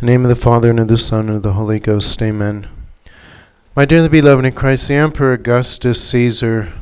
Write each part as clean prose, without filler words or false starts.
In the name of the Father, and of the Son, and of the Holy Ghost, amen. My dearly beloved in Christ, the Emperor Augustus Caesar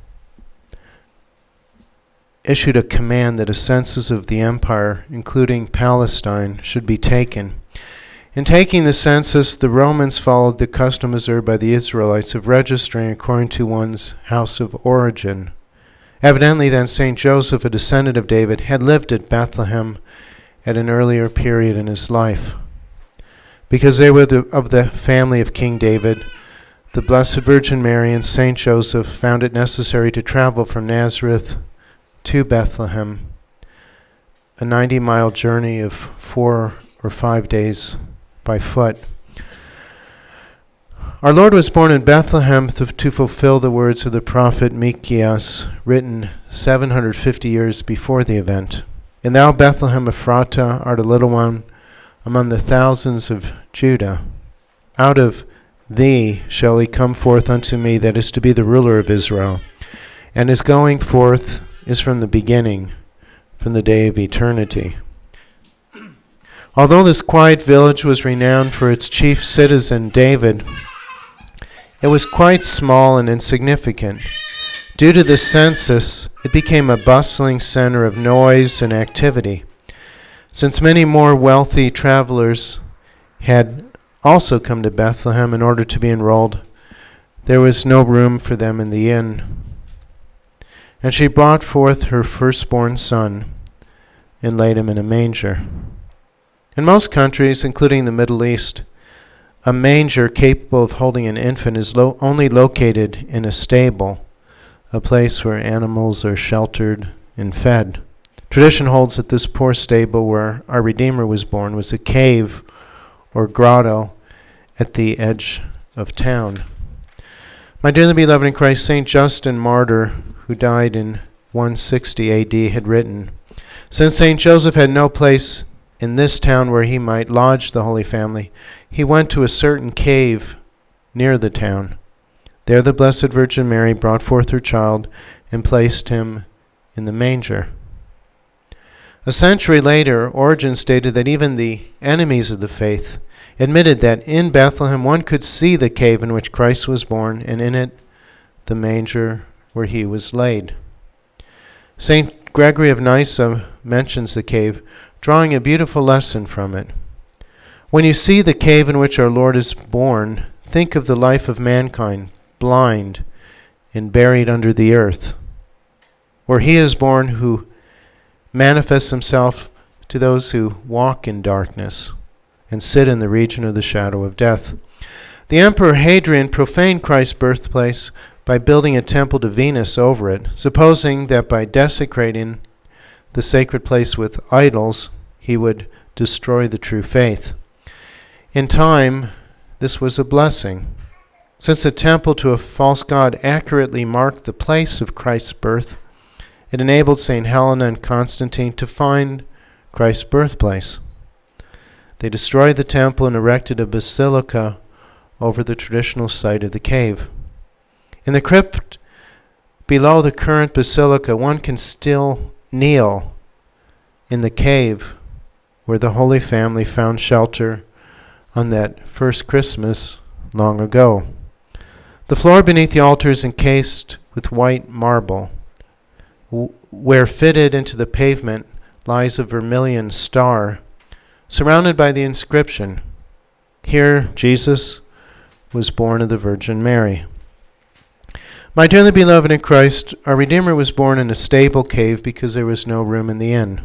issued a command that a census of the empire, including Palestine, should be taken. In taking the census, the Romans followed the custom observed by the Israelites of registering according to one's house of origin. Evidently, then, St. Joseph, a descendant of David, had lived at Bethlehem at an earlier period in his life. Because they were of the family of King David, the Blessed Virgin Mary and St. Joseph found it necessary to travel from Nazareth to Bethlehem, a 90-mile journey of 4 or 5 days by foot. Our Lord was born in Bethlehem to fulfill the words of the prophet Micheas, written 750 years before the event. And thou, Bethlehem Ephratah, art a little one among the thousands of Judah. Out of thee shall he come forth unto me that is to be the ruler of Israel. And his going forth is from the beginning, from the day of eternity. Although this quiet village was renowned for its chief citizen, David, it was quite small and insignificant. Due to the census, it became a bustling center of noise and activity. Since many more wealthy travelers had also come to Bethlehem in order to be enrolled, there was no room for them in the inn. And she brought forth her firstborn son and laid him in a manger. In most countries, including the Middle East, a manger capable of holding an infant is only located in a stable, a place where animals are sheltered and fed. Tradition holds that this poor stable where our Redeemer was born was a cave or grotto at the edge of town. My dearly beloved in Christ, St. Justin Martyr, who died in 160 A.D., had written, "Since St. Joseph had no place in this town where he might lodge the Holy Family, he went to a certain cave near the town. There the Blessed Virgin Mary brought forth her child and placed him in the manger." A century later, Origen stated that even the enemies of the faith admitted that in Bethlehem one could see the cave in which Christ was born, and in it the manger where he was laid. St. Gregory of Nyssa mentions the cave, drawing a beautiful lesson from it. When you see the cave in which our Lord is born, think of the life of mankind, blind and buried under the earth, where he is born who manifests himself to those who walk in darkness and sit in the region of the shadow of death. The Emperor Hadrian profaned Christ's birthplace by building a temple to Venus over it, supposing that by desecrating the sacred place with idols, he would destroy the true faith. In time, this was a blessing, since a temple to a false god accurately marked the place of Christ's birth. It enabled St. Helena and Constantine to find Christ's birthplace. They destroyed the temple and erected a basilica over the traditional site of the cave. In the crypt below the current basilica, one can still kneel in the cave where the Holy Family found shelter on that first Christmas long ago. The floor beneath the altar is encased with white marble. Where fitted into the pavement lies a vermilion star, surrounded by the inscription, "Here Jesus was born of the Virgin Mary." My dearly beloved in Christ, our Redeemer was born in a stable cave because there was no room in the inn.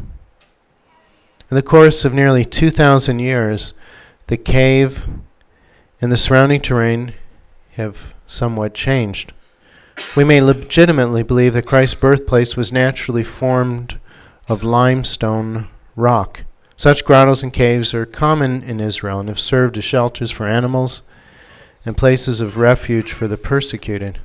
In the course of nearly 2,000 years, the cave and the surrounding terrain have somewhat changed. We may legitimately believe that Christ's birthplace was naturally formed of limestone rock. Such grottos and caves are common in Israel and have served as shelters for animals and places of refuge for the persecuted.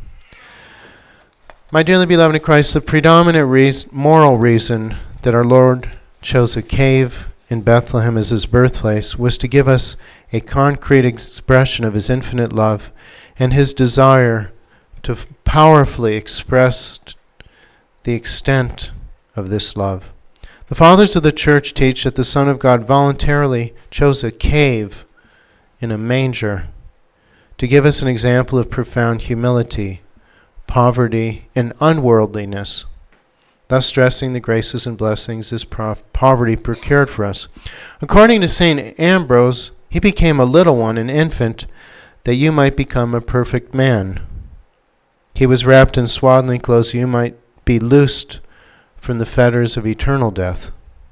My dearly beloved in Christ, the predominant moral reason that our Lord chose a cave in Bethlehem as his birthplace was to give us a concrete expression of his infinite love and his desire to powerfully express the extent of this love. The fathers of the church teach that the Son of God voluntarily chose a cave in a manger to give us an example of profound humility, poverty, and unworldliness, thus stressing the graces and blessings this poverty procured for us. According to St. Ambrose, he became a little one, an infant, that you might become a perfect man. He was wrapped in swaddling clothes so you might be loosed from the fetters of eternal death.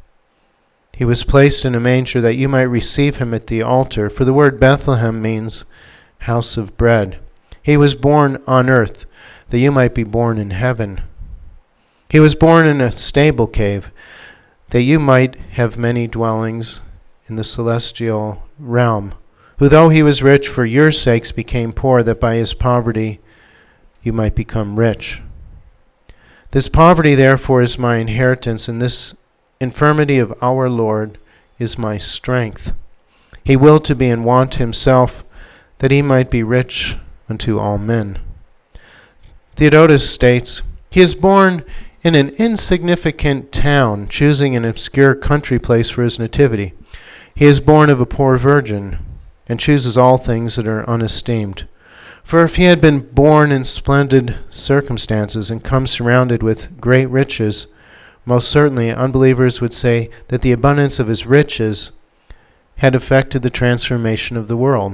He was placed in a manger that you might receive him at the altar, for the word Bethlehem means house of bread. He was born on earth that you might be born in heaven. He was born in a stable cave that you might have many dwellings in the celestial realm, who though he was rich for your sakes became poor, that by his poverty you might become rich. This poverty therefore is my inheritance, and this infirmity of our Lord is my strength. He willed to be in want himself, that he might be rich unto all men. Theodotus states, he is born in an insignificant town, choosing an obscure country place for his nativity. He is born of a poor virgin, and chooses all things that are unesteemed. For if he had been born in splendid circumstances and come surrounded with great riches, most certainly unbelievers would say that the abundance of his riches had affected the transformation of the world.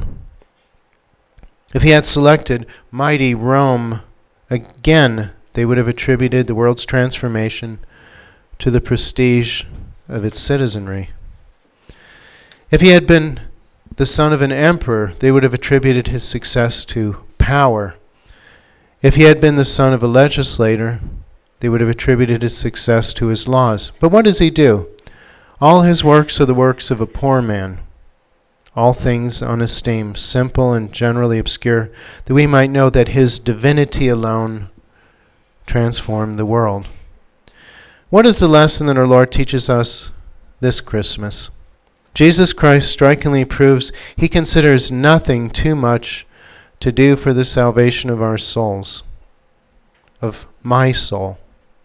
If he had selected mighty Rome, again they would have attributed the world's transformation to the prestige of its citizenry. If he had been the son of an emperor, they would have attributed his success to power. If he had been the son of a legislator, they would have attributed his success to his laws. But what does he do? All his works are the works of a poor man, all things unesteemed, simple and generally obscure, that we might know that his divinity alone transformed the world. What is the lesson that our Lord teaches us this Christmas? Jesus Christ strikingly proves he considers nothing too much to do for the salvation of our souls, of my soul.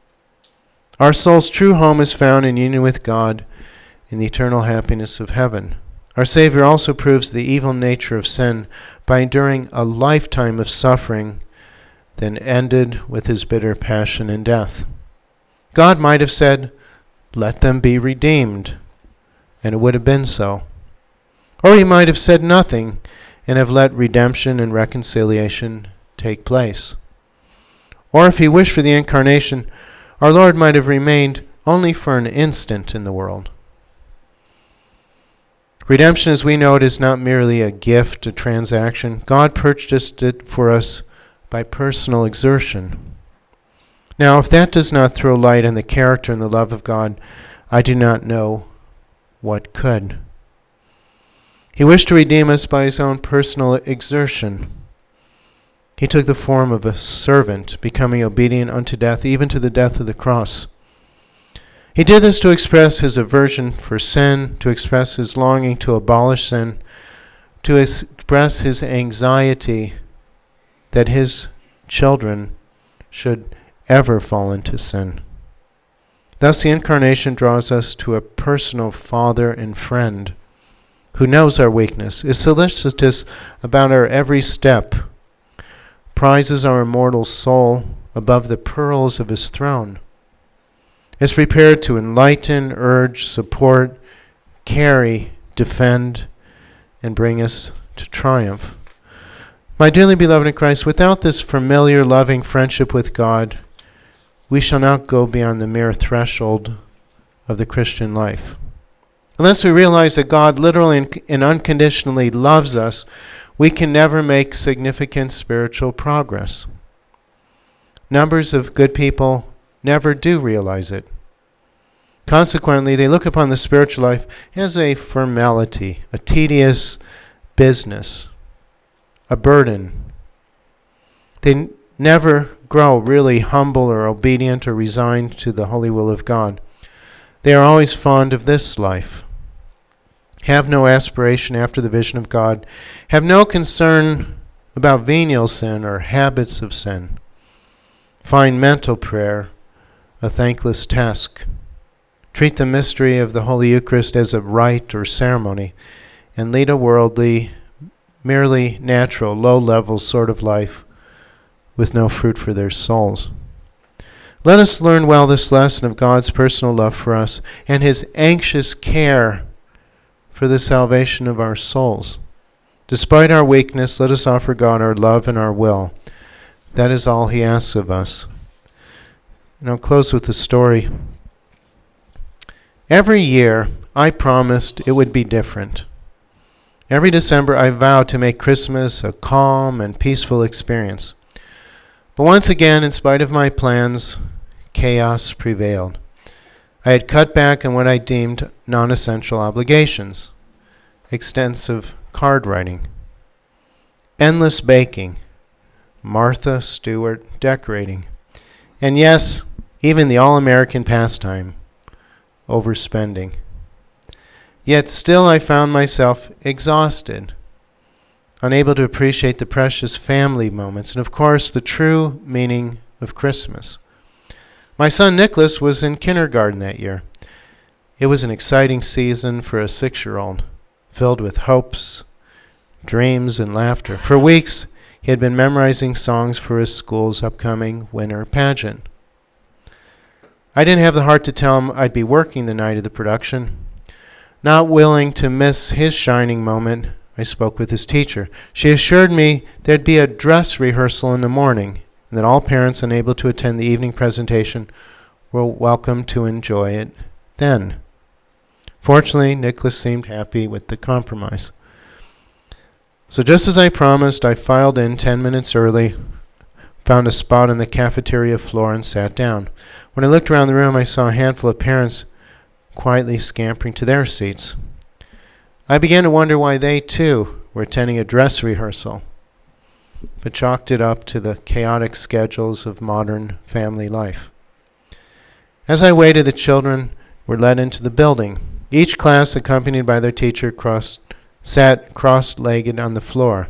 Our soul's true home is found in union with God in the eternal happiness of heaven. Our Savior also proves the evil nature of sin by enduring a lifetime of suffering, then ended with his bitter passion and death. God might have said, "Let them be redeemed," and it would have been so. Or he might have said nothing and have let redemption and reconciliation take place. Or if he wished for the incarnation, our Lord might have remained only for an instant in the world. Redemption, as we know it, is not merely a gift, a transaction. God purchased it for us by personal exertion. Now, if that does not throw light on the character and the love of God, I do not know what could. He wished to redeem us by his own personal exertion. He took the form of a servant, becoming obedient unto death, even to the death of the cross. He did this to express his aversion for sin, to express his longing to abolish sin, to express his anxiety that his children should ever fall into sin. Thus the incarnation draws us to a personal Father and friend who knows our weakness, is solicitous about our every step, prizes our immortal soul above the pearls of his throne, is prepared to enlighten, urge, support, carry, defend, and bring us to triumph. My dearly beloved in Christ, without this familiar, loving friendship with God, we shall not go beyond the mere threshold of the Christian life. Unless we realize that God literally and unconditionally loves us, we can never make significant spiritual progress. Numbers of good people never do realize it. Consequently, they look upon the spiritual life as a formality, a tedious business, a burden. They never grow really humble or obedient or resigned to the holy will of God. They are always fond of this life, have no aspiration after the vision of God, have no concern about venial sin or habits of sin, find mental prayer a thankless task, treat the mystery of the Holy Eucharist as a rite or ceremony, and lead a worldly, merely natural, low-level sort of life with no fruit for their souls. Let us learn well this lesson of God's personal love for us and his anxious care for the salvation of our souls. Despite our weakness, let us offer God our love and our will. That is all he asks of us. And I'll close with a story. Every year, I promised it would be different. Every December, I vowed to make Christmas a calm and peaceful experience. But once again, in spite of my plans, chaos prevailed. I had cut back on what I deemed non-essential obligations. Extensive card writing, endless baking, Martha Stewart decorating, and yes, even the all-American pastime, overspending. Yet still I found myself exhausted, unable to appreciate the precious family moments and, of course, the true meaning of Christmas. My son Nicholas was in kindergarten that year. It was an exciting season for a 6-year-old, filled with hopes, dreams, and laughter. For weeks, he had been memorizing songs for his school's upcoming winter pageant. I didn't have the heart to tell him I'd be working the night of the production. Not willing to miss his shining moment, I spoke with his teacher. She assured me there'd be a dress rehearsal in the morning, and that all parents unable to attend the evening presentation were welcome to enjoy it then. Fortunately, Nicholas seemed happy with the compromise. So just as I promised, I filed in 10 minutes early, found a spot on the cafeteria floor, and sat down. When I looked around the room, I saw a handful of parents quietly scampering to their seats. I began to wonder why they, too, were attending a dress rehearsal, but chalked it up to the chaotic schedules of modern family life. As I waited, the children were led into the building. Each class, accompanied by their teacher, sat cross-legged on the floor.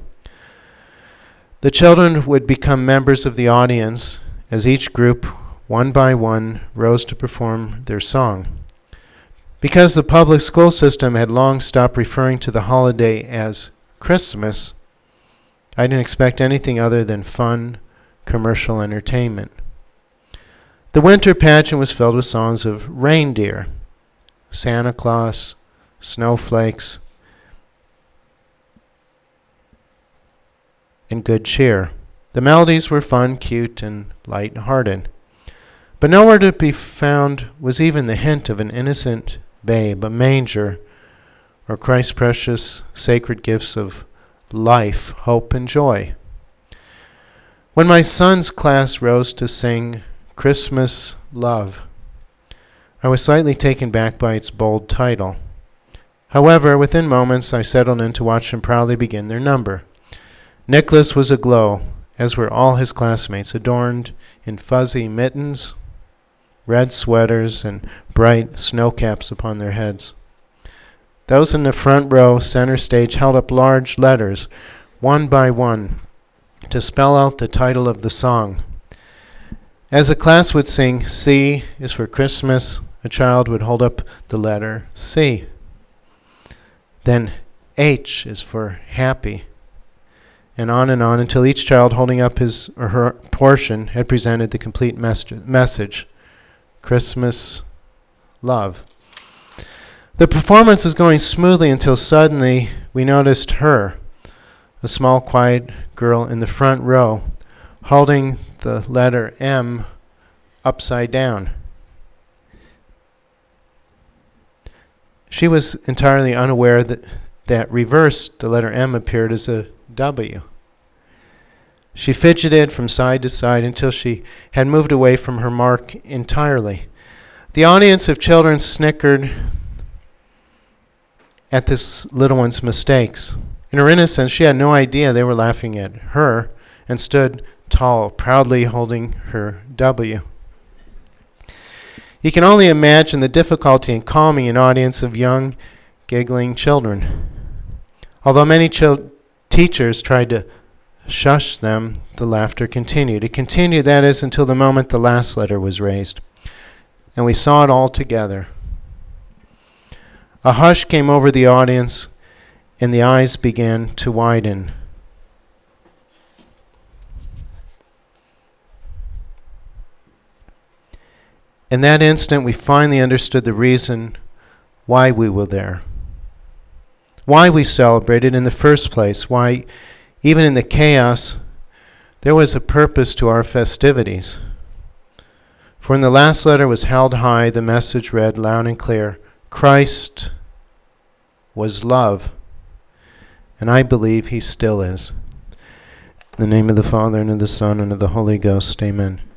The children would become members of the audience as each group, one by one, rose to perform their song. Because the public school system had long stopped referring to the holiday as Christmas, I didn't expect anything other than fun, commercial entertainment. The winter pageant was filled with songs of reindeer, Santa Claus, snowflakes, and good cheer. The melodies were fun, cute, and light-hearted. But nowhere to be found was even the hint of an innocent babe, a manger, or Christ's precious sacred gifts of life, hope, and joy. When my son's class rose to sing Christmas Love, I was slightly taken back by its bold title. However, within moments, I settled in to watch them proudly begin their number. Nicholas was aglow, as were all his classmates, adorned in fuzzy mittens, red sweaters, and bright snow caps upon their heads. Those in the front row, center stage, held up large letters, one by one, to spell out the title of the song. As the class would sing, C is for Christmas, a child would hold up the letter C. Then H is for happy, and on until each child holding up his or her portion had presented the complete message, Christmas Love. The performance was going smoothly until suddenly we noticed her, a small, quiet girl in the front row, holding the letter M upside down. She was entirely unaware that reversed, the letter M appeared as a W. She fidgeted from side to side until she had moved away from her mark entirely. The audience of children snickered at this little one's mistakes. In her innocence, she had no idea they were laughing at her and stood tall, proudly holding her W. You can only imagine the difficulty in calming an audience of young, giggling children. Although many teachers tried to shush them, the laughter continued. It continued, that is, until the moment the last letter was raised. And we saw it all together. A hush came over the audience, and the eyes began to widen. In that instant, we finally understood the reason why we were there, why we celebrated in the first place, why, even in the chaos, there was a purpose to our festivities. For when the last letter was held high, the message read loud and clear, Christ was love, and I believe he still is. In the name of the Father, and of the Son, and of the Holy Ghost, amen.